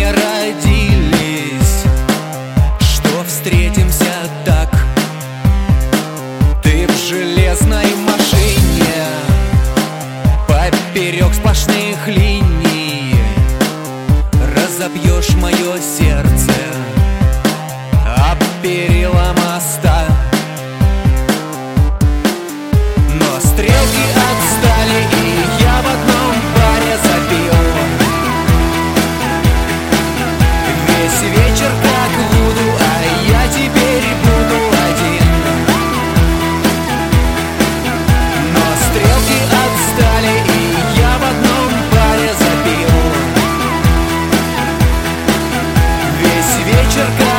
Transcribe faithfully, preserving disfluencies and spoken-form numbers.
не родились, что встретимся так. Ты в железной машине, поперек сплошных линий, разобьешь мое сердце об перила моста. Но стрелки отстали, и я в одном баре запил весь вечер как Вуду, а я теперь буду один. Но стрелки отстали, и я в одном баре запил весь вечер как